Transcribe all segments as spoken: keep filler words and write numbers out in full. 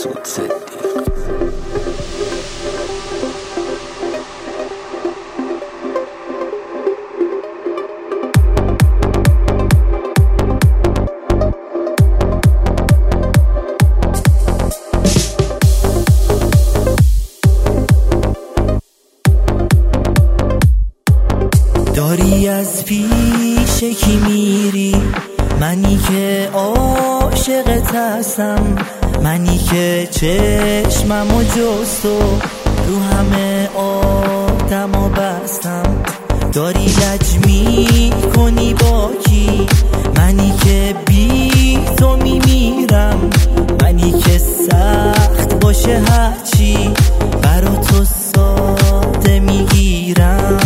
مسعود صدیق. داری از پیش کی میری؟ منی که عاشقت هستم، منی که چشمم و جز تو رو همه آدما بستم. داری لج می کنی با کی؟ منی که بی تو میمیرم، منی که سخت باشه هرچی برا تو ساده میگیرم.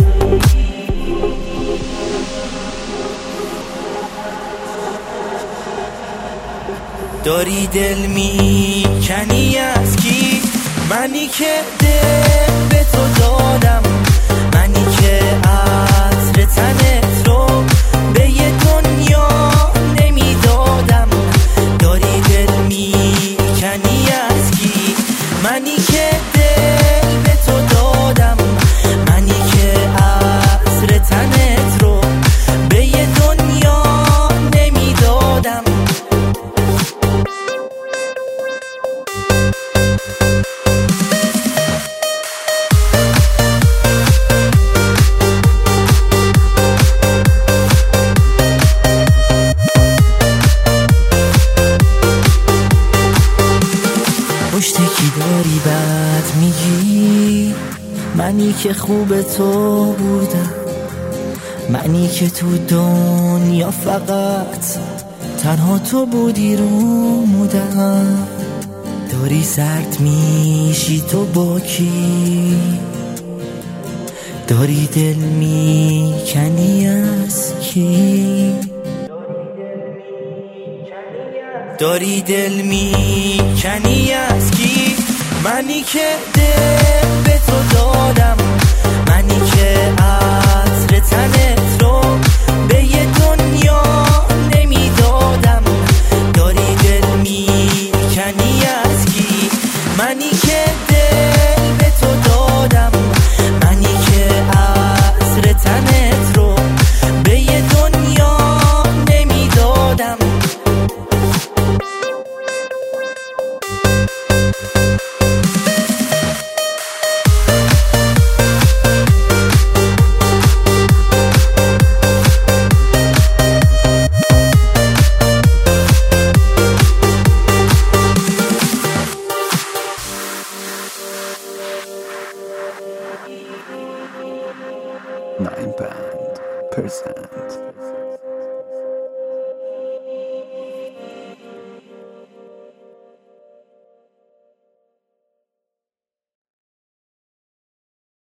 داری دل میکنی از کی؟ منی که دل به تو دادم، منی که عطر تنت رو به یه دنیا نمیدادم. داری دل میکنی از کی؟ منی که دل به تو دادم، منی که عطر تنت رو به یه دنیا نمیدادم. پشت کی داری بد میگی؟ منی که خوب تو بودم، منی که تو دنیا فقط تنها تو بودی رو مودم. داری سرد میشی تو با کی؟ داری دل میکنی از کی؟ داری دل میکنی از کی؟ منی که دل به تو دادم، منی که عطر تنت رو به یه دنیا نمیدادم. داری دل میکنی از کی؟ منی که دل به تو دادم، منی که عطر تنت رو به یه دنیا نمیدادم. nine band percent